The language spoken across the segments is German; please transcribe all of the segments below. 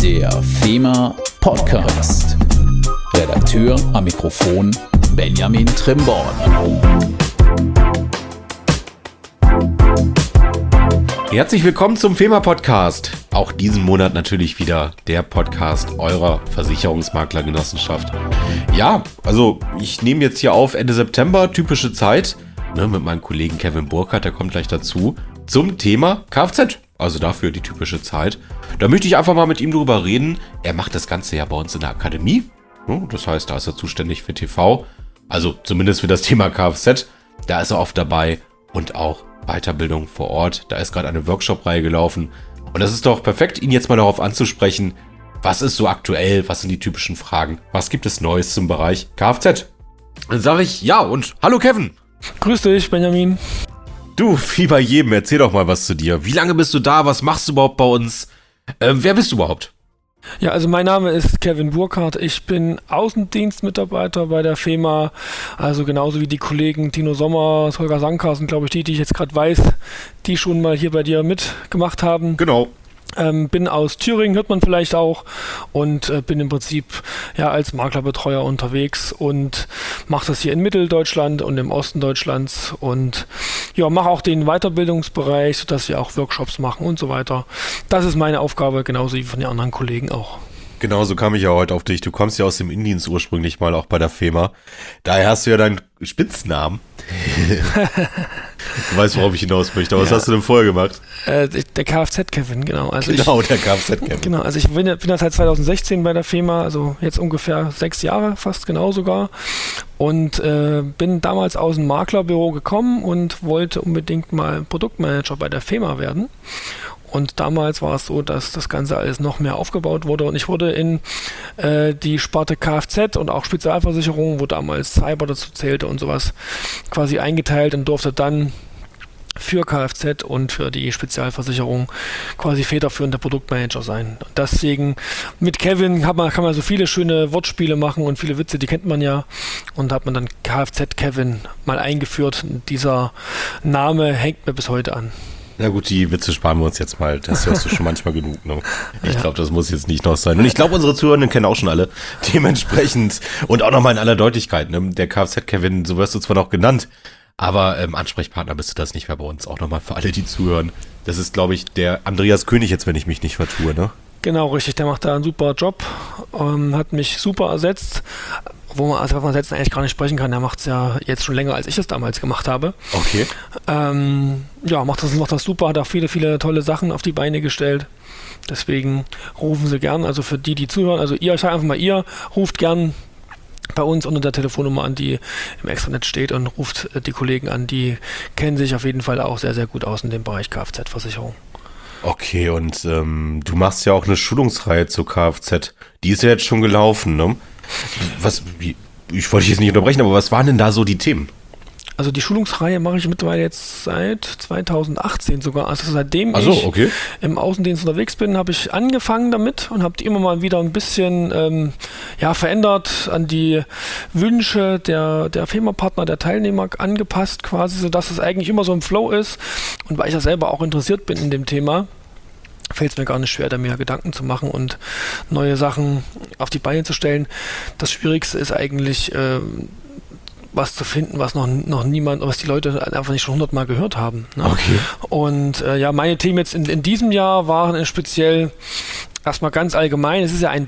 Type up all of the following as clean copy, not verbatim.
Der FEMA Podcast. Redakteur am Mikrofon Benjamin Trimborn. Herzlich willkommen zum FEMA Podcast. Auch diesen Monat natürlich wieder der Podcast eurer Versicherungsmaklergenossenschaft. Ja, also ich nehme jetzt hier auf Ende September, typische Zeit, mit meinem Kollegen Kevin Burkhardt, der kommt gleich dazu, zum Thema Kfz. Also dafür die typische Zeit. Da möchte ich einfach mal mit ihm drüber reden. Er macht das Ganze ja bei uns in der Akademie. Das heißt, da ist er zuständig für TV. Also zumindest für das Thema Kfz. Da ist er oft dabei und auch Weiterbildung vor Ort. Da ist gerade eine Workshop-Reihe gelaufen. Und das ist doch perfekt, ihn jetzt mal darauf anzusprechen. Was ist so aktuell? Was sind die typischen Fragen? Was gibt es Neues zum Bereich Kfz? Dann sage ich ja und hallo Kevin. Grüß dich, Benjamin. Du, wie bei jedem, erzähl doch mal was zu dir. Wie lange bist du da? Was machst du überhaupt bei uns? Wer bist du überhaupt? Ja, also mein Name ist Kevin Burkhardt. Ich bin Außendienstmitarbeiter bei der FEMA, also genauso wie die Kollegen Tino Sommer, Holger Sanker sind, glaube ich, die ich jetzt gerade weiß, die schon mal hier bei dir mitgemacht haben. Genau. Bin aus Thüringen, hört man vielleicht auch, und bin im Prinzip ja als Maklerbetreuer unterwegs und mache das hier in Mitteldeutschland und im Osten Deutschlands und ja, mache auch den Weiterbildungsbereich, sodass wir auch Workshops machen und so weiter. Das ist meine Aufgabe, genauso wie von den anderen Kollegen auch. Genau, so kam ich ja heute auf dich. Du kommst ja aus dem Indienst ursprünglich mal, auch bei der FEMA. Daher hast du ja deinen Spitznamen. Du weißt, worauf ich hinaus möchte. Aber was hast du denn vorher gemacht? Der Kfz-Kevin, genau. Also der Kfz-Kevin. Genau, also ich bin ja seit 2016 bei der FEMA, also jetzt ungefähr 6 Jahre, fast genau sogar. Und bin damals aus dem Maklerbüro gekommen und wollte unbedingt mal Produktmanager bei der FEMA werden. Und damals war es so, dass das Ganze alles noch mehr aufgebaut wurde und ich wurde in die Sparte Kfz und auch Spezialversicherung, wo damals Cyber dazu zählte und sowas, quasi eingeteilt und durfte dann für Kfz und für die Spezialversicherung quasi federführender Produktmanager sein. Und deswegen mit Kevin kann man so viele schöne Wortspiele machen und viele Witze, die kennt man ja. Und hat man dann Kfz-Kevin mal eingeführt. Und dieser Name hängt mir bis heute an. Na gut, die Witze sparen wir uns jetzt mal. Das hörst du schon manchmal genug. Ne? Ich glaube, das muss jetzt nicht noch sein. Und ich glaube, unsere Zuhörenden kennen auch schon alle. Dementsprechend und auch nochmal in aller Deutlichkeit. Ne? Der Kfz-Kevin, so wirst du zwar noch genannt, aber Ansprechpartner bist du das nicht mehr bei uns. Auch nochmal für alle, die zuhören. Das ist, glaube ich, der Andreas König jetzt, wenn ich mich nicht vertue. Ne? Genau, richtig. Der macht da einen super Job. Hat mich super ersetzt. Wo man ersetzen eigentlich gar nicht sprechen kann. Der macht es ja jetzt schon länger, als ich es damals gemacht habe. Okay. Ja, macht das super, hat auch viele, viele tolle Sachen auf die Beine gestellt. Deswegen rufen Sie gern, also für die zuhören, also ich sage einfach mal ruft gern bei uns unter der Telefonnummer an, die im Extranet steht und ruft die Kollegen an, die kennen sich auf jeden Fall auch sehr, sehr gut aus in dem Bereich Kfz-Versicherung. Okay, und du machst ja auch eine Schulungsreihe zur Kfz. Die ist ja jetzt schon gelaufen, ne? Ich wollte dich jetzt nicht unterbrechen, aber was waren denn da so die Themen? Also die Schulungsreihe mache ich mittlerweile jetzt seit 2018 sogar. Also seitdem ich im Außendienst unterwegs bin, habe ich angefangen damit und habe die immer mal wieder ein bisschen verändert, an die Wünsche der FEMA-Partner, der Teilnehmer angepasst quasi, sodass es eigentlich immer so im Flow ist. Und weil ich ja selber auch interessiert bin in dem Thema, fällt es mir gar nicht schwer, da mir Gedanken zu machen und neue Sachen auf die Beine zu stellen. Das Schwierigste ist eigentlich, was zu finden, was noch niemand, was die Leute einfach nicht schon 100-mal gehört haben. Ne? Okay. Und meine Themen jetzt in diesem Jahr waren speziell erstmal ganz allgemein, es ist ja ein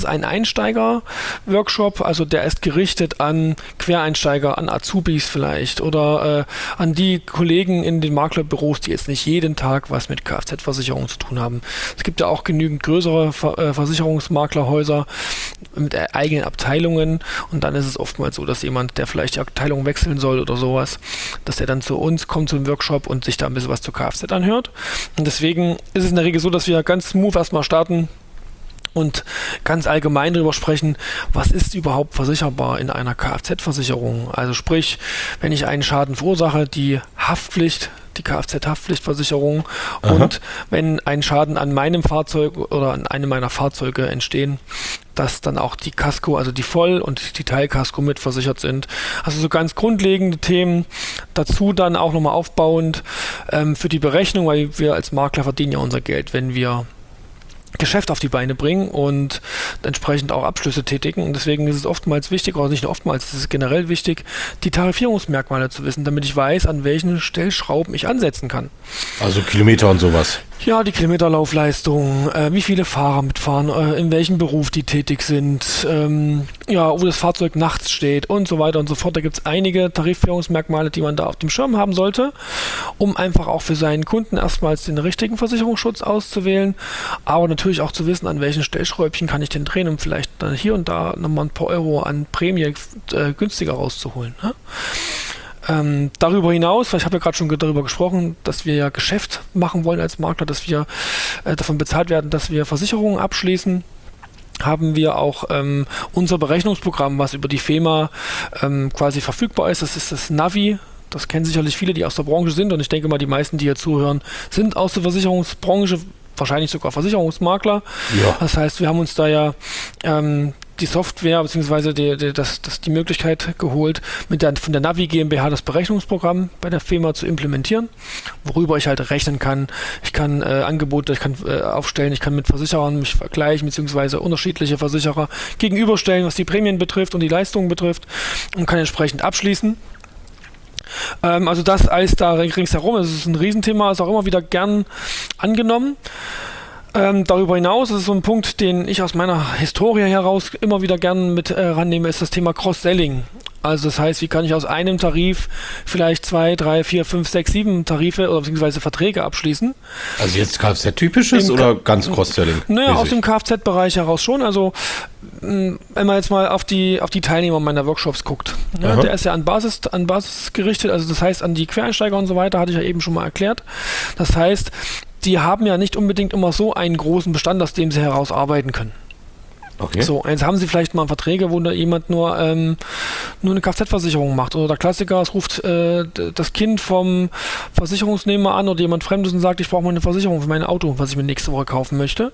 Einsteiger-Workshop, also der ist gerichtet an Quereinsteiger, an Azubis vielleicht oder an die Kollegen in den Maklerbüros, die jetzt nicht jeden Tag was mit Kfz-Versicherung zu tun haben. Es gibt ja auch genügend größere Versicherungsmaklerhäuser mit eigenen Abteilungen und dann ist es oftmals so, dass jemand, der vielleicht die Abteilung wechseln soll oder sowas, dass der dann zu uns kommt zum Workshop und sich da ein bisschen was zur Kfz anhört. Und deswegen ist es in der Regel so, dass wir ganz smooth erstmal starten und ganz allgemein darüber sprechen, was ist überhaupt versicherbar in einer Kfz-Versicherung. Also sprich, wenn ich einen Schaden verursache, die Haftpflicht, die Kfz-Haftpflichtversicherung und wenn ein Schaden an meinem Fahrzeug oder an einem meiner Fahrzeuge entstehen, dass dann auch die Kasko, also die Voll- und die Teilkasko mitversichert sind. Also so ganz grundlegende Themen. Dazu dann auch nochmal aufbauend für die Berechnung, weil wir als Makler verdienen ja unser Geld, wenn wir Geschäft auf die Beine bringen und entsprechend auch Abschlüsse tätigen. Und deswegen ist es oftmals wichtig, oder nicht nur oftmals, es ist generell wichtig, die Tarifierungsmerkmale zu wissen, damit ich weiß, an welchen Stellschrauben ich ansetzen kann. Also Kilometer und sowas. Ja, die Kilometerlaufleistung, wie viele Fahrer mitfahren, in welchem Beruf die tätig sind, wo das Fahrzeug nachts steht und so weiter und so fort. Da gibt es einige Tarifierungsmerkmale, die man da auf dem Schirm haben sollte, um einfach auch für seinen Kunden erstmals den richtigen Versicherungsschutz auszuwählen, aber natürlich auch zu wissen, an welchen Stellschräubchen kann ich denn drehen, um vielleicht dann hier und da nochmal ein paar Euro an Prämie günstiger rauszuholen. Ne? Darüber hinaus, weil ich habe ja gerade schon darüber gesprochen, dass wir ja Geschäft machen wollen als Makler, dass wir davon bezahlt werden, dass wir Versicherungen abschließen, haben wir auch unser Berechnungsprogramm, was über die FEMA quasi verfügbar ist. Das ist das Navi. Das kennen sicherlich viele, die aus der Branche sind, und ich denke mal, die meisten, die hier zuhören, sind aus der Versicherungsbranche, wahrscheinlich sogar Versicherungsmakler. Ja. Das heißt, wir haben uns da ja die Software bzw. die Möglichkeit geholt, von der Navi GmbH das Berechnungsprogramm bei der FEMA zu implementieren, worüber ich halt rechnen kann. Ich kann Angebote, aufstellen, ich kann mit Versicherern mich vergleichen, bzw. unterschiedliche Versicherer gegenüberstellen, was die Prämien betrifft und die Leistungen betrifft, und kann entsprechend abschließen. Also das alles da ringsherum, es ist ein Riesenthema, ist auch immer wieder gern angenommen. Darüber hinaus ist es so ein Punkt, den ich aus meiner Historie heraus immer wieder gern mit rannehme, ist das Thema Cross-Selling. Also das heißt, wie kann ich aus einem Tarif vielleicht 2, 3, 4, 5, 6, 7 Tarife oder beziehungsweise Verträge abschließen? Also jetzt Kfz-typisches oder ganz Cross-Selling? Naja, aus dem Kfz-Bereich heraus schon. Also wenn man jetzt mal auf die Teilnehmer meiner Workshops guckt, ne, der ist ja an Basis gerichtet, also das heißt an die Quereinsteiger und so weiter, hatte ich ja eben schon mal erklärt. Das heißt, die haben ja nicht unbedingt immer so einen großen Bestand, aus dem sie heraus arbeiten können. Okay. So, jetzt haben sie vielleicht mal Verträge, wo da jemand nur eine Kfz-Versicherung macht. Oder der Klassiker, es ruft das Kind vom Versicherungsnehmer an oder jemand Fremdes und sagt, ich brauche mal eine Versicherung für mein Auto, was ich mir nächste Woche kaufen möchte.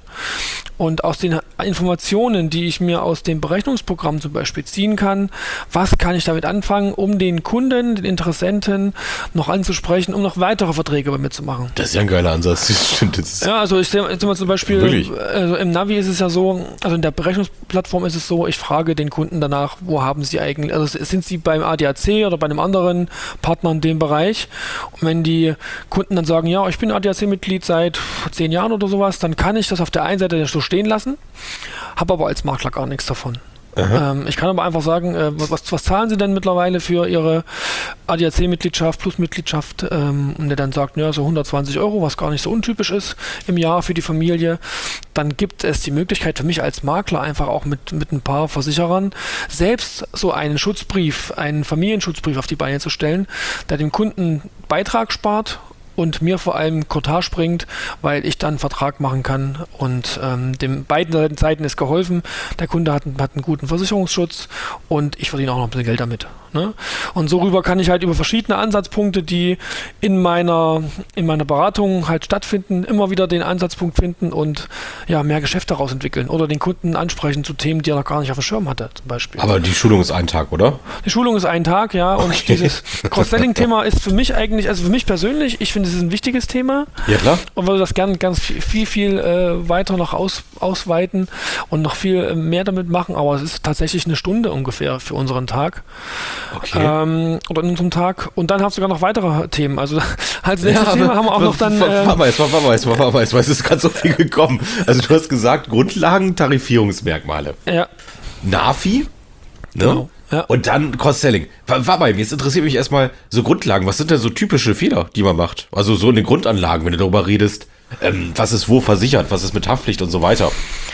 Und aus den Informationen, die ich mir aus dem Berechnungsprogramm zum Beispiel ziehen kann, was kann ich damit anfangen, um den Kunden, den Interessenten noch anzusprechen, um noch weitere Verträge bei mir zu machen. Das ist ja ein geiler Ansatz, das stimmt. Ja, also ich sehe mal zum Beispiel, also im Navi ist es ja so, also in der Berechnungsplattform ist es so, ich frage den Kunden danach, wo haben sie eigentlich, also sind sie beim ADAC oder bei einem anderen Partner in dem Bereich, und wenn die Kunden dann sagen, ja, ich bin ADAC-Mitglied seit 10 Jahren oder sowas, dann kann ich das auf der einen Seite so stehen lassen, habe aber als Makler gar nichts davon. Ich kann aber einfach sagen, was zahlen Sie denn mittlerweile für Ihre ADAC-Mitgliedschaft plus Mitgliedschaft? Und der dann sagt, ja, so 120 €, was gar nicht so untypisch ist im Jahr für die Familie. Dann gibt es die Möglichkeit für mich als Makler einfach auch mit ein paar Versicherern selbst so einen Schutzbrief, einen Familienschutzbrief auf die Beine zu stellen, der dem Kunden Beitrag spart und mir vor allem Cottage bringt, weil ich dann einen Vertrag machen kann und beiden Seiten ist geholfen. Der Kunde hat einen guten Versicherungsschutz und ich verdiene auch noch ein bisschen Geld damit. Ne? Und so rüber kann ich halt über verschiedene Ansatzpunkte, die in meiner Beratung halt stattfinden, immer wieder den Ansatzpunkt finden und ja, mehr Geschäft daraus entwickeln oder den Kunden ansprechen zu Themen, die er noch gar nicht auf dem Schirm hatte, zum Beispiel. Aber die Schulung ist ein Tag, oder? Die Schulung ist ein Tag, ja. Und okay. Dieses Cross-Selling-Thema ist für mich eigentlich, also für mich persönlich, ich finde, es ist ein wichtiges Thema. Ja, klar. Und würde das gerne ganz viel weiter noch ausweiten und noch viel mehr damit machen. Aber es ist tatsächlich eine Stunde ungefähr für unseren Tag. Okay. Oder in unserem Tag. Und dann hast du sogar noch weitere Themen. Also als nächstes Thema haben wir auch noch dann... Warte mal, es ist gerade so viel gekommen. Also du hast gesagt, Grundlagen, Tarifierungsmerkmale. Ja. NAFI, ne? Genau. Ja. Und dann Cross-Selling. Warte mal, jetzt interessiert mich erstmal so Grundlagen. Was sind denn so typische Fehler, die man macht? Also so in den Grundanlagen, wenn du darüber redest, was ist wo versichert, was ist mit Haftpflicht und so weiter.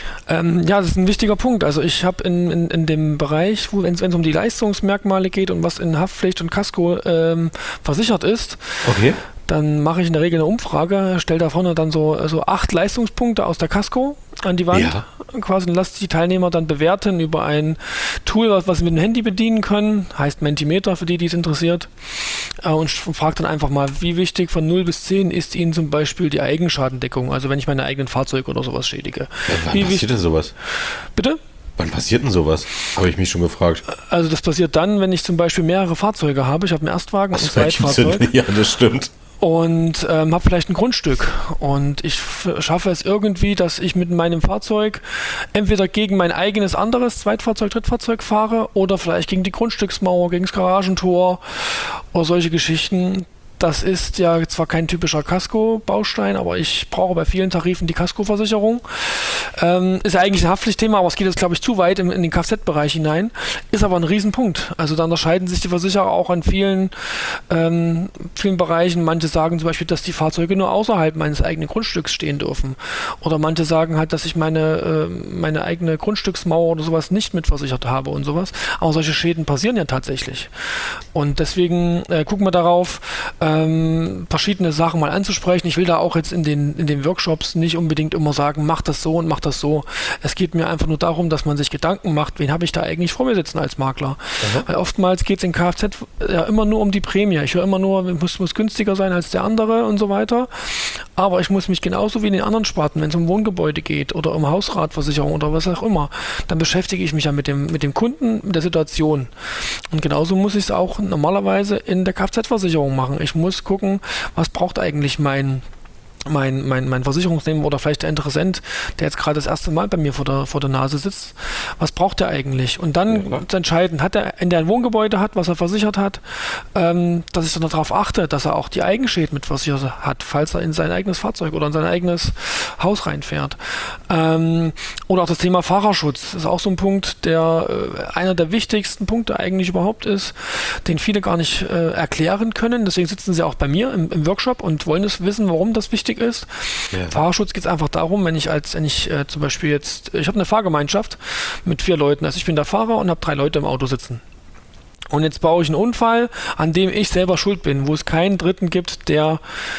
Ja, das ist ein wichtiger Punkt. Also ich habe in dem Bereich, wenn es um die Leistungsmerkmale geht und was in Haftpflicht und Kasko versichert ist, okay, dann mache ich in der Regel eine Umfrage, stelle da vorne dann so 8 Leistungspunkte aus der Kasko an die Wand, ja, quasi, und lasse die Teilnehmer dann bewerten über ein Tool, was sie mit dem Handy bedienen können, heißt Mentimeter für die es interessiert, und frage dann einfach mal, wie wichtig von 0 bis 10 ist Ihnen zum Beispiel die Eigenschadendeckung, also wenn ich meine eigenen Fahrzeuge oder sowas schädige. Ja, wann passiert denn sowas? Bitte? Wann passiert denn sowas? Habe ich mich schon gefragt. Also das passiert dann, wenn ich zum Beispiel mehrere Fahrzeuge habe. Ich habe einen Erstwagen und ein Zweitfahrzeug. Ja, das stimmt. und habe vielleicht ein Grundstück und ich schaffe es irgendwie, dass ich mit meinem Fahrzeug entweder gegen mein eigenes anderes Zweitfahrzeug, Drittfahrzeug fahre oder vielleicht gegen die Grundstücksmauer, gegen das Garagentor oder solche Geschichten. Das ist ja zwar kein typischer Kasko-Baustein, aber ich brauche bei vielen Tarifen die Kaskoversicherung. Ist ja eigentlich ein Haftpflichtthema, aber es geht jetzt, glaube ich, zu weit in den Kfz-Bereich hinein. Ist aber ein Riesenpunkt. Also da unterscheiden sich die Versicherer auch an vielen Bereichen. Manche sagen zum Beispiel, dass die Fahrzeuge nur außerhalb meines eigenen Grundstücks stehen dürfen. Oder manche sagen halt, dass ich meine eigene Grundstücksmauer oder sowas nicht mitversichert habe und sowas. Aber solche Schäden passieren ja tatsächlich. Und deswegen gucken wir darauf, verschiedene Sachen mal anzusprechen. Ich will da auch jetzt in den Workshops nicht unbedingt immer sagen, mach das so und mach das so. Es geht mir einfach nur darum, dass man sich Gedanken macht, wen habe ich da eigentlich vor mir sitzen als Makler. Weil oftmals geht es in Kfz ja immer nur um die Prämie. Ich höre immer nur, muss günstiger sein als der andere und so weiter. Aber ich muss mich genauso wie in den anderen Sparten, wenn es um Wohngebäude geht oder um Hausratversicherung oder was auch immer, dann beschäftige ich mich ja mit dem Kunden, mit der Situation. Und genauso muss ich es auch normalerweise in der Kfz-Versicherung machen. Ich muss gucken, was braucht eigentlich mein Versicherungsnehmer oder vielleicht der Interessent, der jetzt gerade das erste Mal bei mir vor der Nase sitzt, was braucht er eigentlich? Und dann zu entscheiden, wenn der ein Wohngebäude hat, was er versichert hat, dass ich dann darauf achte, dass er auch die Eigenschäden mit versichert hat, falls er in sein eigenes Fahrzeug oder in sein eigenes Haus reinfährt. Oder auch das Thema Fahrerschutz ist auch so ein Punkt, der einer der wichtigsten Punkte eigentlich überhaupt ist, den viele gar nicht erklären können. Deswegen sitzen sie auch bei mir im Workshop und wollen es wissen, warum das wichtig ist. Ja. Fahrerschutz geht es einfach darum, wenn ich zum Beispiel jetzt, ich habe eine Fahrgemeinschaft mit 4 Leuten, also ich bin der Fahrer und habe 3 Leute im Auto sitzen. Und jetzt baue ich einen Unfall, an dem ich selber schuld bin, wo es keinen Dritten gibt, der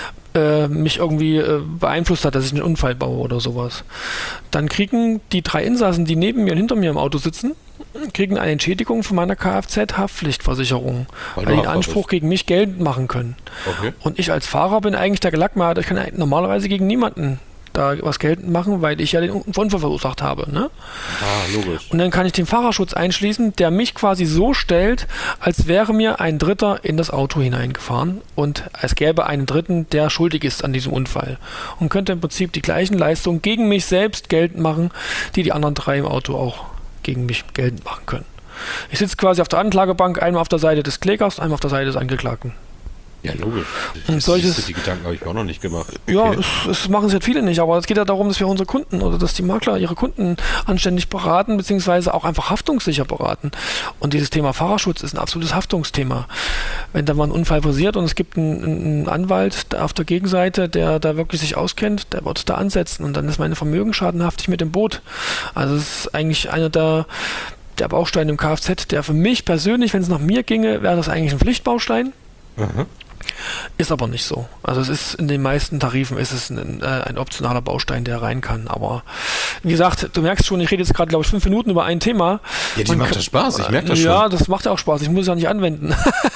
mich irgendwie beeinflusst hat, dass ich einen Unfall baue oder sowas. Dann kriegen die 3 Insassen, die neben mir und hinter mir im Auto sitzen, kriegen eine Entschädigung von meiner Kfz-Haftpflichtversicherung, weil die den Anspruch gegen mich geltend machen können. Okay. Und ich als Fahrer bin eigentlich der Gelackmeierte. Ich kann normalerweise gegen niemanden da was geltend machen, weil ich ja den Unfall verursacht habe. Ne? Logisch. Und dann kann ich den Fahrerschutz einschließen, der mich quasi so stellt, als wäre mir ein Dritter in das Auto hineingefahren und es gäbe einen Dritten, der schuldig ist an diesem Unfall und könnte im Prinzip die gleichen Leistungen gegen mich selbst geltend machen, die anderen 3 im Auto auch gegen mich geltend machen können. Ich sitze quasi auf der Anklagebank, einmal auf der Seite des Klägers, einmal auf der Seite des Angeklagten. Ja, logisch. Und die Gedanken habe ich mir auch noch nicht gemacht. Okay. Ja, das machen es jetzt viele nicht, aber es geht ja darum, dass wir unsere Kunden oder dass die Makler ihre Kunden anständig beraten, beziehungsweise auch einfach haftungssicher beraten. Und dieses Thema Fahrerschutz ist ein absolutes Haftungsthema. Wenn da mal ein Unfall passiert und es gibt einen Anwalt auf der Gegenseite, der da wirklich sich auskennt, der wird da ansetzen und dann ist meine Vermögensschadenhaftig mit im Boot. Also es ist eigentlich einer der Bausteine im Kfz, der für mich persönlich, wenn es nach mir ginge, wäre das eigentlich ein Pflichtbaustein. Mhm. Ist aber nicht so. Also es ist in den meisten Tarifen ist es ein optionaler Baustein, der rein kann. Aber wie gesagt, du merkst schon, ich rede jetzt gerade, glaube ich, 5 Minuten über ein Thema. Ja, die macht das Spaß, ich merke das schon. Ja, das macht ja auch Spaß, ich muss es ja nicht anwenden.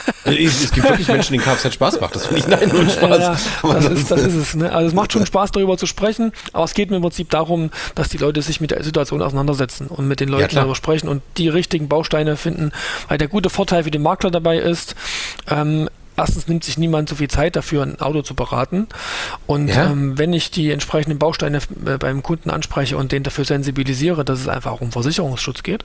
Es gibt wirklich Menschen, denen Kfz Spaß macht. Das finde ich nur Spaß. Ja, das ist es. Ne? Also es macht schon Spaß, darüber zu sprechen, aber es geht mir im Prinzip darum, dass die Leute sich mit der Situation auseinandersetzen und mit den Leuten darüber sprechen und die richtigen Bausteine finden, weil der gute Vorteil für den Makler dabei ist, erstens nimmt sich niemand so viel Zeit dafür, ein Auto zu beraten. Und wenn ich die entsprechenden Bausteine beim Kunden anspreche und den dafür sensibilisiere, dass es einfach auch um Versicherungsschutz geht,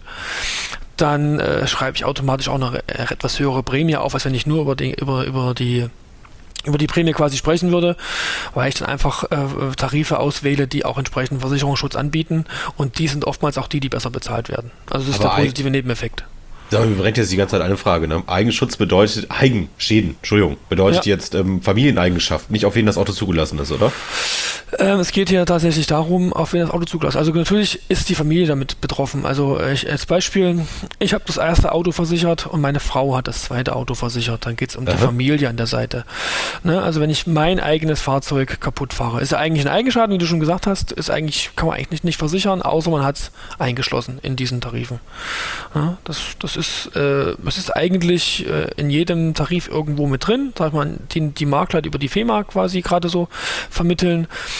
dann schreibe ich automatisch auch eine etwas höhere Prämie auf, als wenn ich nur über die Prämie quasi sprechen würde, weil ich dann einfach Tarife auswähle, die auch entsprechenden Versicherungsschutz anbieten. Und die sind oftmals auch die besser bezahlt werden. Also das ist der positive Nebeneffekt. Da brennt jetzt die ganze Zeit eine Frage. Ne? Eigenschutz bedeutet Eigenschäden, bedeutet jetzt Familieneigenschaft, nicht auf wen das Auto zugelassen ist, oder? Es geht hier tatsächlich darum, auf wen das Auto zugelassen ist. Also natürlich ist die Familie damit betroffen. Also als Beispiel, ich habe das erste Auto versichert und meine Frau hat das zweite Auto versichert. Dann geht es um die Familie an der Seite. Ne? Also wenn ich mein eigenes Fahrzeug kaputt fahre, ist ja eigentlich ein Eigenschaden, wie du schon gesagt hast, kann man eigentlich nicht versichern, außer man hat es eingeschlossen in diesen Tarifen. Ja, das ist eigentlich in jedem Tarif irgendwo mit drin, sag mal, die Makler über die FEMA quasi gerade so vermitteln.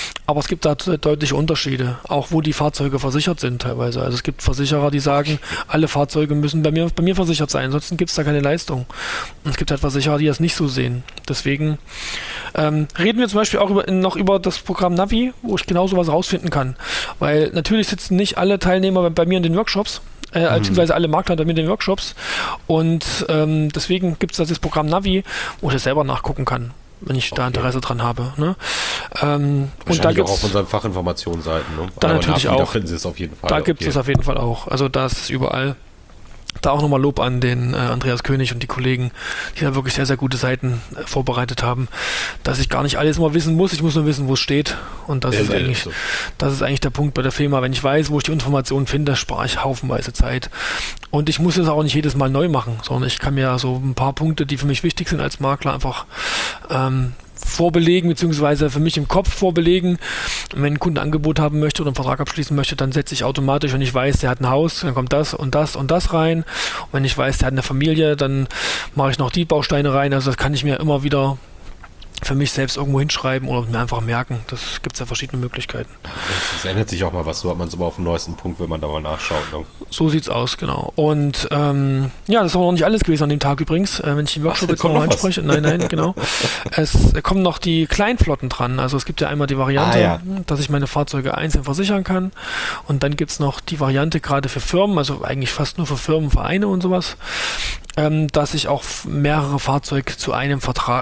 Aber es gibt da deutliche Unterschiede, auch wo die Fahrzeuge versichert sind teilweise. Also es gibt Versicherer, die sagen, alle Fahrzeuge müssen bei mir versichert sein, ansonsten gibt es da keine Leistung. Und es gibt halt Versicherer, die das nicht so sehen. Deswegen reden wir zum Beispiel auch noch über das Programm Navi, wo ich genau sowas rausfinden kann. Weil natürlich sitzen nicht alle Teilnehmer bei mir in den Workshops, beziehungsweise alle Makler bei mir in den Workshops. Und deswegen gibt es das Programm Navi, wo ich das selber nachgucken kann, wenn ich da Interesse dran habe. Ne? Und da gibt gibt's auch auf unseren Fachinformationsseiten. Ne? Da natürlich auch. Da finden Sie es auf jeden Fall. Da gibt es auf jeden Fall auch. Also da ist es überall. Da auch nochmal Lob an den Andreas König und die Kollegen, die da wirklich sehr, sehr gute Seiten vorbereitet haben, dass ich gar nicht alles immer wissen muss, ich muss nur wissen, wo es steht. Und das ist eigentlich der Punkt bei der FEMA. Wenn ich weiß, wo ich die Informationen finde, spare ich haufenweise Zeit. Und ich muss es auch nicht jedes Mal neu machen, sondern ich kann mir so ein paar Punkte, die für mich wichtig sind als Makler, einfach vorbelegen, beziehungsweise für mich im Kopf vorbelegen. Und wenn ein Kunde ein Angebot haben möchte oder einen Vertrag abschließen möchte, dann setze ich automatisch, wenn ich weiß, der hat ein Haus, dann kommt das und das und das rein. Und wenn ich weiß, der hat eine Familie, dann mache ich noch die Bausteine rein. Also das kann ich mir immer wieder für mich selbst irgendwo hinschreiben oder mir einfach merken. Das gibt es ja verschiedene Möglichkeiten. Es ändert sich auch mal was, so hat man es aber auf dem neuesten Punkt, wenn man da mal nachschaut. Ne? So sieht's aus, genau. Und ja, das war noch nicht alles gewesen an dem Tag übrigens, wenn ich den Workshop jetzt noch anspreche. Nein, genau. Es kommen noch die Kleinflotten dran. Also es gibt ja einmal die Variante, dass ich meine Fahrzeuge einzeln versichern kann. Und dann gibt es noch die Variante gerade für Firmen, also eigentlich fast nur für Firmenvereine und sowas, dass ich auch mehrere Fahrzeuge zu einem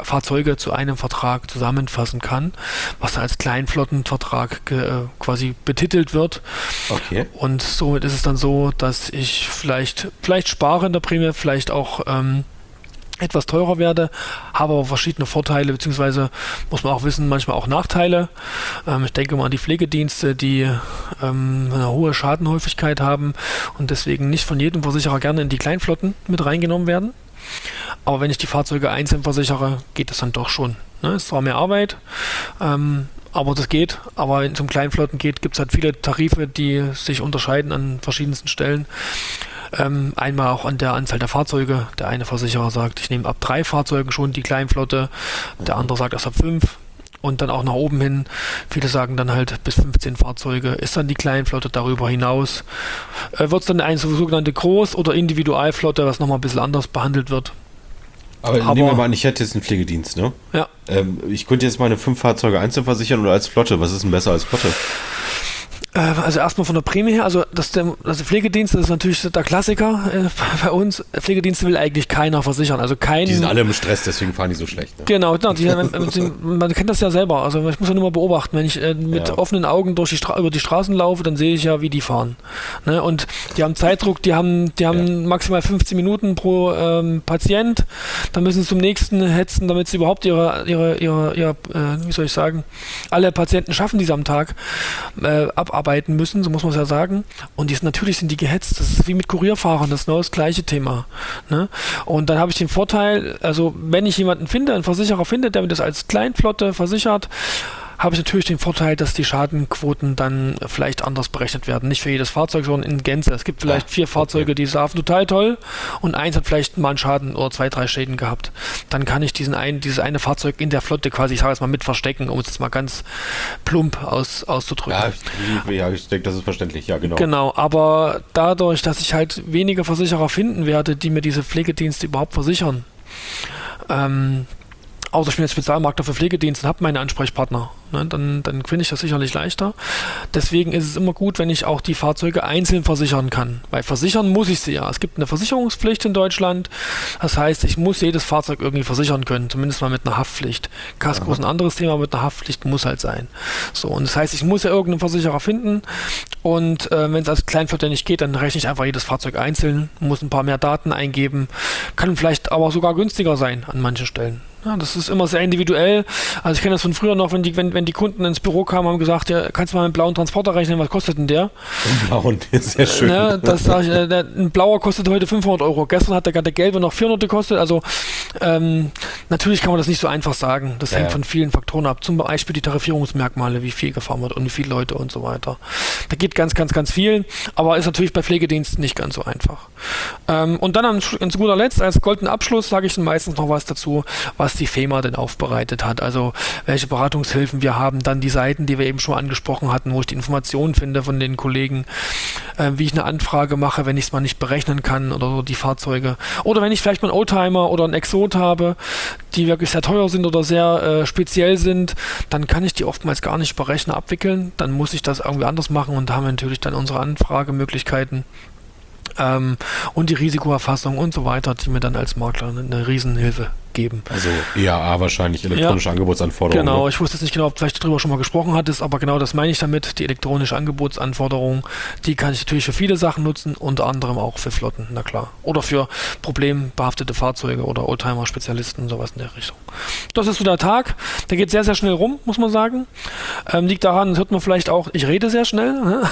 Vertrag zusammenfassen kann, was dann als Kleinflottenvertrag quasi betitelt wird. Okay. Und somit ist es dann so, dass ich vielleicht spare in der Prämie, vielleicht auch etwas teurer werde, habe aber verschiedene Vorteile, beziehungsweise muss man auch wissen, manchmal auch Nachteile. Ich denke mal an die Pflegedienste, die eine hohe Schadenhäufigkeit haben und deswegen nicht von jedem Versicherer gerne in die Kleinflotten mit reingenommen werden. Aber wenn ich die Fahrzeuge einzeln versichere, geht das dann doch schon. Ne? Ist zwar mehr Arbeit, aber das geht. Aber wenn es um Kleinflotten geht, gibt es halt viele Tarife, die sich unterscheiden an verschiedensten Stellen. Einmal auch an der Anzahl der Fahrzeuge. Der eine Versicherer sagt, ich nehme ab 3 Fahrzeugen schon die Kleinflotte, der andere sagt erst ab 5 und dann auch nach oben hin. Viele sagen dann halt bis 15 Fahrzeuge ist dann die Kleinflotte. Darüber hinaus wird es dann eine sogenannte Groß- oder Individualflotte, was nochmal ein bisschen anders behandelt wird. Aber nehmen wir mal an, ich hätte jetzt einen Pflegedienst, ne? Ja. Ich könnte jetzt meine 5 Fahrzeuge einzeln versichern oder als Flotte. Was ist denn besser als Flotte? Also erstmal von der Prämie her, also der Pflegedienst, das ist natürlich der Klassiker bei uns. Pflegedienste will eigentlich keiner versichern, also kein... Die sind alle im Stress, deswegen fahren die so schlecht. Ne? Genau, man kennt das ja selber, also ich muss ja nur mal beobachten, wenn ich mit offenen Augen über die Straßen laufe, dann sehe ich ja, wie die fahren. Ne? Und die haben Zeitdruck, die haben maximal 15 Minuten pro Patient, dann müssen sie zum nächsten hetzen, damit sie überhaupt ihre wie soll ich sagen, alle Patienten schaffen, die sie am Tag abarbeiten müssen, so muss man es ja sagen. Und natürlich sind die gehetzt. Das ist wie mit Kurierfahrern, das ist genau das gleiche Thema. Ne? Und dann habe ich den Vorteil, also wenn ich jemanden finde, einen Versicherer finde, der mir das als Kleinflotte versichert, habe ich natürlich den Vorteil, dass die Schadenquoten dann vielleicht anders berechnet werden. Nicht für jedes Fahrzeug, sondern in Gänze. Es gibt vielleicht 4 Fahrzeuge, die laufen total toll und eins hat vielleicht mal einen Schaden oder 2, 3 Schäden gehabt. Dann kann ich dieses eine Fahrzeug in der Flotte quasi, ich sage jetzt mal, mit verstecken, um es jetzt mal ganz plump auszudrücken. Ja, ich denke, das ist verständlich, ja, genau. Genau, aber dadurch, dass ich halt wenige Versicherer finden werde, die mir diese Pflegedienste überhaupt versichern, außer ich bin jetzt Spezialmakler für Pflegedienste und habe meine Ansprechpartner, ne, dann finde ich das sicherlich leichter. Deswegen ist es immer gut, wenn ich auch die Fahrzeuge einzeln versichern kann. Weil versichern muss ich sie ja. Es gibt eine Versicherungspflicht in Deutschland. Das heißt, ich muss jedes Fahrzeug irgendwie versichern können, zumindest mal mit einer Haftpflicht. Kasko ist ein anderes Thema, mit einer Haftpflicht muss halt sein. So, und das heißt, ich muss ja irgendeinen Versicherer finden und wenn es als Kleinflotte nicht geht, dann rechne ich einfach jedes Fahrzeug einzeln, muss ein paar mehr Daten eingeben, kann vielleicht aber sogar günstiger sein an manchen Stellen. Ja, das ist immer sehr individuell. Also ich kenne das von früher noch, wenn die Kunden ins Büro kamen, haben gesagt, ja, kannst du mal einen blauen Transporter rechnen, was kostet denn der? Ein blauen, ist sehr schön. Das sag ich, ein blauer kostet heute 500 Euro. Gestern hat der gelbe noch 400 gekostet. Also Natürlich kann man das nicht so einfach sagen. Das hängt von vielen Faktoren ab. Zum Beispiel die Tarifierungsmerkmale, wie viel gefahren wird und wie viele Leute und so weiter. Da geht ganz, ganz, ganz viel, aber ist natürlich bei Pflegediensten nicht ganz so einfach. Und dann zu guter Letzt, als goldenen Abschluss, sage ich dann meistens noch was dazu, was die FEMA denn aufbereitet hat. Also welche Beratungshilfen wir haben, dann die Seiten, die wir eben schon angesprochen hatten, wo ich die Informationen finde von den Kollegen, wie ich eine Anfrage mache, wenn ich es mal nicht berechnen kann oder so, die Fahrzeuge. Oder wenn ich vielleicht mal einen Oldtimer oder einen Exot habe, die wirklich sehr teuer sind oder sehr speziell sind, dann kann ich die oftmals gar nicht über Rechner abwickeln. Dann muss ich das irgendwie anders machen und da haben wir natürlich dann unsere Anfragemöglichkeiten und die Risikoerfassung und so weiter, die mir dann als Makler eine Riesenhilfe geben. Also EAA wahrscheinlich, elektronische Angebotsanforderungen. Genau, ne? ich wusste jetzt nicht genau, ob du vielleicht darüber schon mal gesprochen hattest, aber genau das meine ich damit. Die elektronische Angebotsanforderung, die kann ich natürlich für viele Sachen nutzen, unter anderem auch für Flotten, na klar. Oder für problembehaftete Fahrzeuge oder Oldtimer-Spezialisten, sowas in der Richtung. Das ist so der Tag. Der geht sehr, sehr schnell rum, muss man sagen. Liegt daran, das hört man vielleicht auch, ich rede sehr schnell. Ne?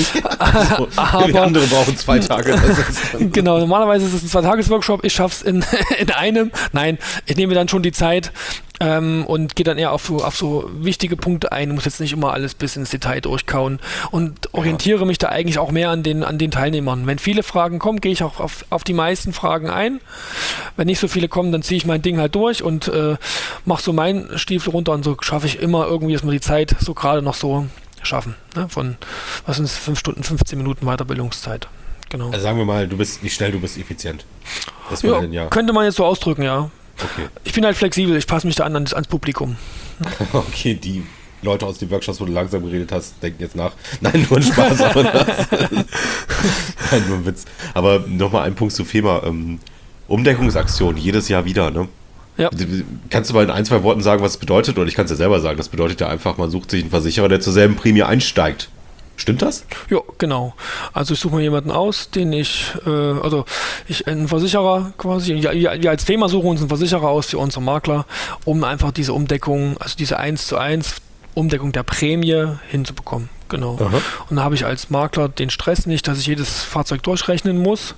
Aber die andere brauchen 2 Tage. Genau, normalerweise ist es ein 2-Tages-Workshop. Ich schaffe es in einem. Nein, ich nehme dann schon die Zeit und gehe dann eher auf so wichtige Punkte ein, muss jetzt nicht immer alles bis ins Detail durchkauen und orientiere mich da eigentlich auch mehr an den Teilnehmern. Wenn viele Fragen kommen, gehe ich auch auf die meisten Fragen ein. Wenn nicht so viele kommen, dann ziehe ich mein Ding halt durch und mache so meinen Stiefel runter und so schaffe ich immer irgendwie, dass wir die Zeit so gerade noch so schaffen. Ne? Von, was sind es, 5 Stunden, 15 Minuten Weiterbildungszeit. Genau. Also sagen wir mal, du bist nicht schnell, du bist effizient. Das könnte man jetzt so ausdrücken, ja. Okay. Ich bin halt flexibel, ich passe mich da ans Publikum. Okay, die Leute aus den Workshops, wo du langsam geredet hast, denken jetzt nach. Nein, nur ein Spaß. Aber Nein, nur ein Witz. Aber nochmal ein Punkt zu FEMA. Umdeckungsaktion, jedes Jahr wieder, ne? Ja. Kannst du mal in 1, 2 Worten sagen, was es bedeutet? Oder ich kann es ja selber sagen. Das bedeutet ja einfach, man sucht sich einen Versicherer, der zur selben Prämie einsteigt. Stimmt das? Ja, genau. Also ich suche mir jemanden aus, einen Versicherer quasi, wir als FEMA suchen uns einen Versicherer aus für unsere Makler, um einfach diese Umdeckung, also diese 1:1 Umdeckung der Prämie hinzubekommen. Genau. Aha. Und da habe ich als Makler den Stress nicht, dass ich jedes Fahrzeug durchrechnen muss.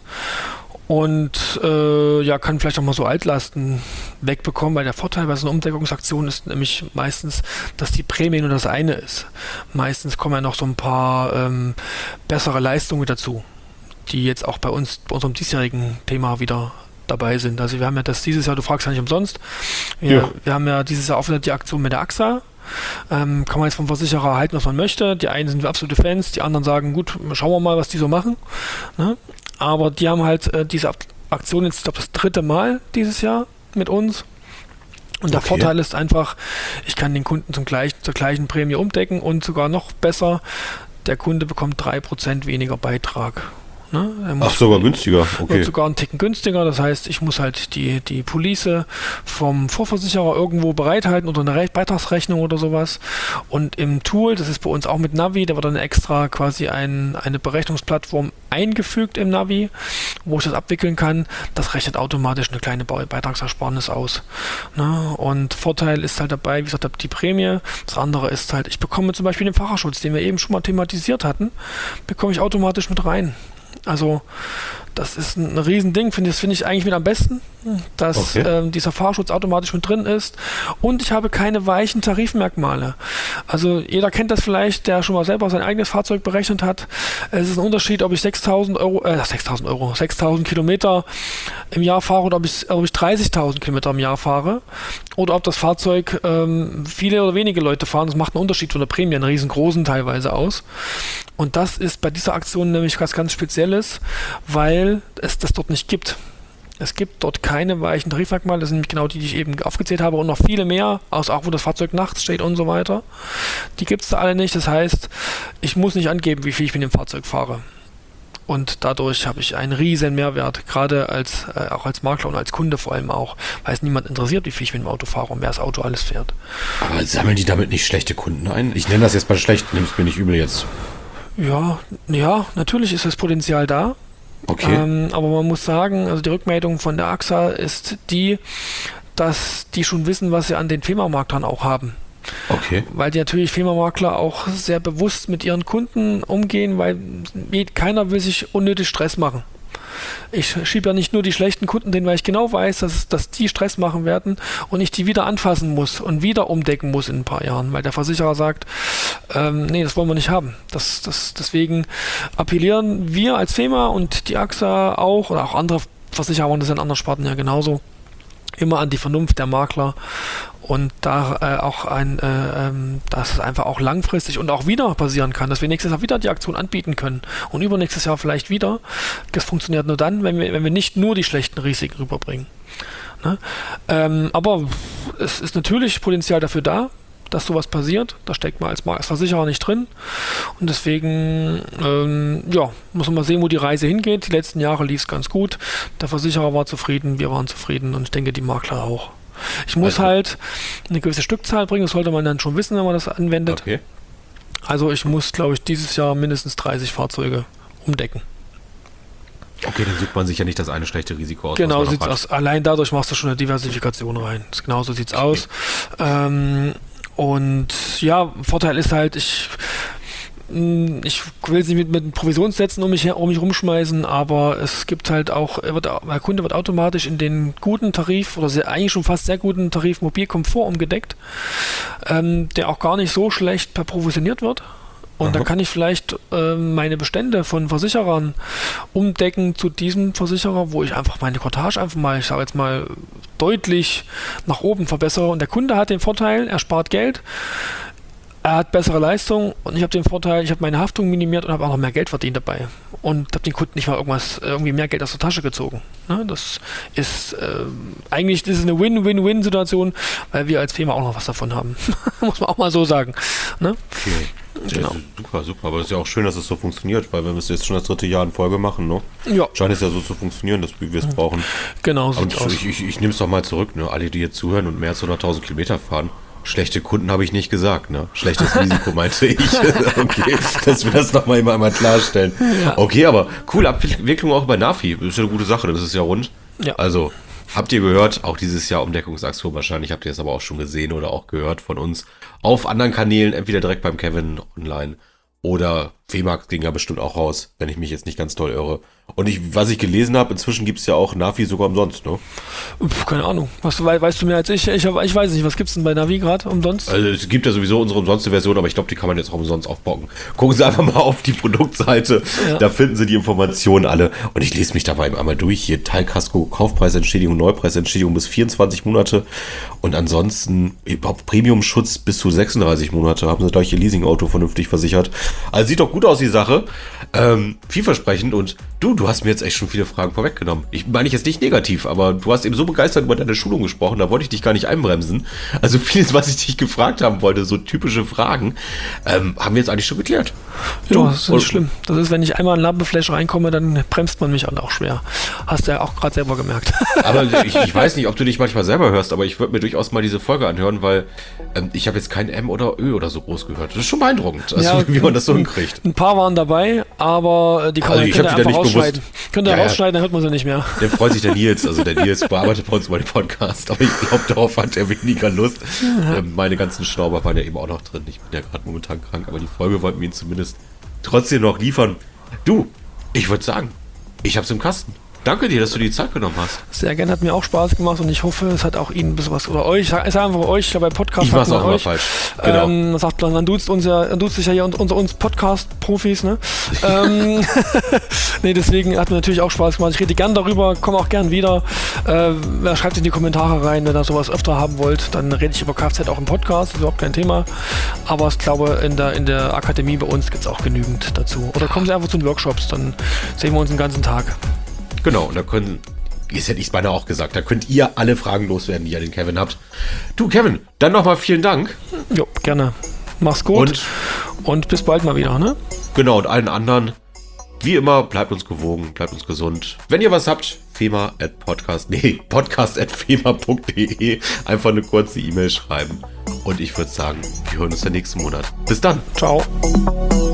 Und kann vielleicht auch mal so Altlasten wegbekommen, weil der Vorteil bei so einer Umdeckungsaktion ist nämlich meistens, dass die Prämie nur das eine ist. Meistens kommen ja noch so ein paar bessere Leistungen dazu, die jetzt auch bei unserem diesjährigen Thema wieder dabei sind. Also wir haben ja das dieses Jahr, du fragst ja nicht umsonst, wir haben ja dieses Jahr auch wieder die Aktion mit der AXA. Kann man jetzt vom Versicherer halten, was man möchte. Die einen sind absolute Fans, die anderen sagen, gut, schauen wir mal, was die so machen. Ne? Aber die haben halt diese Aktion jetzt, ich glaube, das 3. Mal dieses Jahr mit uns. Und der Vorteil ist einfach, ich kann den Kunden zur gleichen Prämie umdecken und sogar noch besser, der Kunde bekommt 3% weniger Beitrag. Ne? Sogar günstiger. Okay. Wird sogar einen Ticken günstiger. Das heißt, ich muss halt die Police vom Vorversicherer irgendwo bereithalten oder eine Beitragsrechnung oder sowas. Und im Tool, das ist bei uns auch mit Navi, da wird dann extra quasi eine Berechnungsplattform eingefügt im Navi, wo ich das abwickeln kann. Das rechnet automatisch eine kleine Beitragsersparnis aus. Ne? Und Vorteil ist halt dabei, wie gesagt, die Prämie. Das andere ist halt, ich bekomme zum Beispiel den Fahrerschutz, den wir eben schon mal thematisiert hatten, bekomme ich automatisch mit rein. Also das ist ein Riesending, das finde ich eigentlich mit am besten, dass dieser Fahrschutz automatisch mit drin ist und ich habe keine weichen Tarifmerkmale. Also jeder kennt das vielleicht, der schon mal selber sein eigenes Fahrzeug berechnet hat. Es ist ein Unterschied, ob ich 6.000 Kilometer im Jahr fahre oder ob ich 30.000 Kilometer im Jahr fahre oder ob das Fahrzeug viele oder wenige Leute fahren. Das macht einen Unterschied von der Prämie, einen riesengroßen teilweise aus. Und das ist bei dieser Aktion nämlich was ganz Spezielles, weil es das dort nicht gibt. Es gibt dort keine weichen Tarifmerkmale, das sind nämlich genau die ich eben aufgezählt habe und noch viele mehr, auch wo das Fahrzeug nachts steht und so weiter. Die gibt es da alle nicht, das heißt, ich muss nicht angeben, wie viel ich mit dem Fahrzeug fahre. Und dadurch habe ich einen riesen Mehrwert, gerade auch als Makler und als Kunde vor allem auch, weil es niemand interessiert, wie viel ich mit dem Auto fahre und wer das Auto alles fährt. Aber sammeln die damit nicht schlechte Kunden ein? Ich nenne das jetzt mal schlecht, nimm es mir nicht übel jetzt. Ja, natürlich ist das Potenzial da. Okay. Aber man muss sagen, also die Rückmeldung von der AXA ist die, dass die schon wissen, was sie an den FEMA-Maklern auch haben. Okay. Weil die natürlich FEMA-Makler auch sehr bewusst mit ihren Kunden umgehen, weil keiner will sich unnötig Stress machen. Ich schiebe ja nicht nur die schlechten Kunden hin, weil ich genau weiß, dass die Stress machen werden und ich die wieder anfassen muss und wieder umdecken muss in ein paar Jahren, weil der Versicherer sagt, nee, das wollen wir nicht haben. Deswegen appellieren wir als FEMA und die AXA auch, oder auch andere Versicherer, und das sind in anderen Sparten ja genauso, immer an die Vernunft der Makler und da auch dass es einfach auch langfristig und auch wieder passieren kann, dass wir nächstes Jahr wieder die Aktion anbieten können und übernächstes Jahr vielleicht wieder. Das funktioniert nur dann, wenn wir nicht nur die schlechten Risiken rüberbringen. Ne? Aber es ist natürlich Potenzial dafür da, dass sowas passiert. Da steckt man als Versicherer nicht drin. Und deswegen muss man mal sehen, wo die Reise hingeht. Die letzten Jahre lief es ganz gut. Der Versicherer war zufrieden, wir waren zufrieden und ich denke, die Makler auch. Ich muss halt eine gewisse Stückzahl bringen, das sollte man dann schon wissen, wenn man das anwendet. Okay. Also ich muss, glaube ich, dieses Jahr mindestens 30 Fahrzeuge umdecken. Okay, dann sucht man sich ja nicht das eine schlechte Risiko aus. Genau, sieht aus. Allein dadurch machst du schon eine Diversifikation rein. Genau so sieht es aus. Und ja, Vorteil ist halt, ich will sie mit Provisionssätzen um mich rumschmeißen, aber es gibt halt auch, der Kunde wird automatisch in den guten Tarif oder eigentlich schon fast sehr guten Tarif Mobilkomfort umgedeckt, der auch gar nicht so schlecht provisioniert wird. Und da kann ich vielleicht meine Bestände von Versicherern umdecken zu diesem Versicherer, wo ich einfach meine Cottage einfach mal, ich sage jetzt mal, deutlich nach oben verbessere. Und der Kunde hat den Vorteil, er spart Geld, er hat bessere Leistung und ich habe den Vorteil, ich habe meine Haftung minimiert und habe auch noch mehr Geld verdient dabei. Und habe den Kunden nicht mal irgendwie mehr Geld aus der Tasche gezogen. Ne? Das ist eigentlich eine Win-Win-Win-Situation, weil wir als FEMA auch noch was davon haben. Muss man auch mal so sagen. Ne? Okay. Genau. Super, super. Aber es ist ja auch schön, dass es so funktioniert, weil wir es jetzt schon das 3. Jahr in Folge machen, ne? Ja. Scheint es ja so zu funktionieren, dass wir es brauchen. Genau, so und ich nehme es doch mal zurück, ne? Alle, die jetzt zuhören und mehr als 100.000 Kilometer fahren, schlechte Kunden habe ich nicht gesagt, ne? Schlechtes Risiko meinte ich. Okay, dass wir das nochmal einmal klarstellen. Ja. Okay, aber coole Abwicklung auch bei Nafi. Das ist ja eine gute Sache, das ist ja rund. Ja. Also, habt ihr gehört, auch dieses Jahr Umdeckungsaktion, wahrscheinlich habt ihr es aber auch schon gesehen oder auch gehört von uns auf anderen Kanälen, entweder direkt beim Kevin online oder FEMA ging ja bestimmt auch raus, wenn ich mich jetzt nicht ganz doll irre. Und was ich gelesen habe, inzwischen gibt es ja auch Navi sogar umsonst, ne? Keine Ahnung. Weißt du mehr als ich? Ich weiß nicht, was gibt es denn bei Navi gerade umsonst? Also es gibt ja sowieso unsere umsonste Version, aber ich glaube, die kann man jetzt auch umsonst aufbocken. Gucken Sie einfach mal auf die Produktseite, da finden Sie die Informationen alle. Und ich lese mich dabei einmal durch. Hier Teilkasko, Kaufpreisentschädigung, Neupreisentschädigung bis 24 Monate. Und ansonsten überhaupt Premiumschutz bis zu 36 Monate. Haben Sie gleich Ihr Leasingauto vernünftig versichert. Also sieht doch gut aus, die Sache. Vielversprechend. Und du hast mir jetzt echt schon viele Fragen vorweggenommen. Ich meine jetzt nicht negativ, aber du hast eben so begeistert über deine Schulung gesprochen, da wollte ich dich gar nicht einbremsen. Also vieles, was ich dich gefragt haben wollte, so typische Fragen, haben wir jetzt eigentlich schon geklärt. Ja, das ist nicht schlimm. Das ist, wenn ich einmal in Lampenflash reinkomme, dann bremst man mich auch schwer. Hast du ja auch gerade selber gemerkt. Aber ich weiß nicht, ob du dich manchmal selber hörst, aber ich würde mir durchaus mal diese Folge anhören, weil ich habe jetzt kein M oder Ö oder so groß gehört. Das ist schon beeindruckend, also, wie man das so hinkriegt. Ein paar waren dabei, aber die kann man einfach rausschneiden. Könnt ihr rausschneiden, dann hört man sie nicht mehr. Der freut sich der Nils, also der Nils bearbeitet bei uns mal den Podcast, aber ich glaube, darauf hat er weniger Lust. Meine ganzen Schnauber waren ja eben auch noch drin. Ich bin ja gerade momentan krank, aber die Folge wollten wir ihn zumindest trotzdem noch liefern. Du, ich würde sagen, ich hab's im Kasten. Danke dir, dass du die Zeit genommen hast. Sehr gerne, hat mir auch Spaß gemacht und ich hoffe, es hat auch Ihnen ein bisschen was, oder euch, ich sage einfach euch, ich glaube, bei Podcast ich mach's auch immer falsch. Genau. Sagt man, dann duzt sich ja hier unter uns Podcast-Profis, ne? Nee, deswegen hat mir natürlich auch Spaß gemacht. Ich rede gern darüber, komme auch gern wieder. Schreibt in die Kommentare rein, wenn ihr sowas öfter haben wollt, dann rede ich über Kfz auch im Podcast, das ist überhaupt kein Thema. Aber ich glaube, in der Akademie bei uns gibt es auch genügend dazu. Oder kommen Sie einfach zu den Workshops, dann sehen wir uns den ganzen Tag. Genau, und da jetzt hätte ich es beinahe auch gesagt, da könnt ihr alle Fragen loswerden, die ihr den Kevin habt. Du, Kevin, dann nochmal vielen Dank. Jo, gerne. Mach's gut und bis bald mal wieder, ne? Genau, und allen anderen, wie immer, bleibt uns gewogen, bleibt uns gesund. Wenn ihr was habt, podcast@fema.de, einfach eine kurze E-Mail schreiben. Und ich würde sagen, wir hören uns den nächsten Monat. Bis dann. Ciao.